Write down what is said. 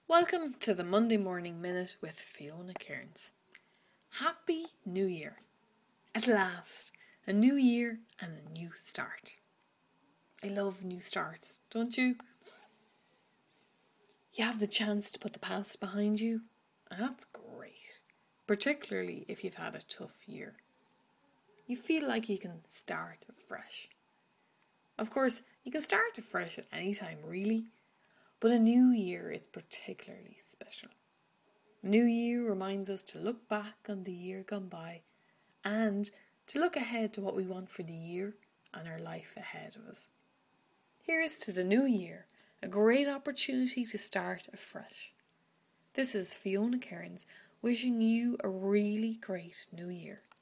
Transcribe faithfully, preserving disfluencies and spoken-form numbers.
Welcome to the Monday Morning Minute with Fiona Cairns. Happy New Year! At last, a new year and a new start. I love new starts, don't you? You have the chance to put the past behind you, and that's great, particularly if you've had a tough year. You feel like you can start afresh. Of course, you can start afresh at any time, really. But a new year is particularly special. A new year reminds us to look back on the year gone by and to look ahead to what we want for the year and our life ahead of us. Here's to the new year, a great opportunity to start afresh. This is Fiona Cairns wishing you a really great new year.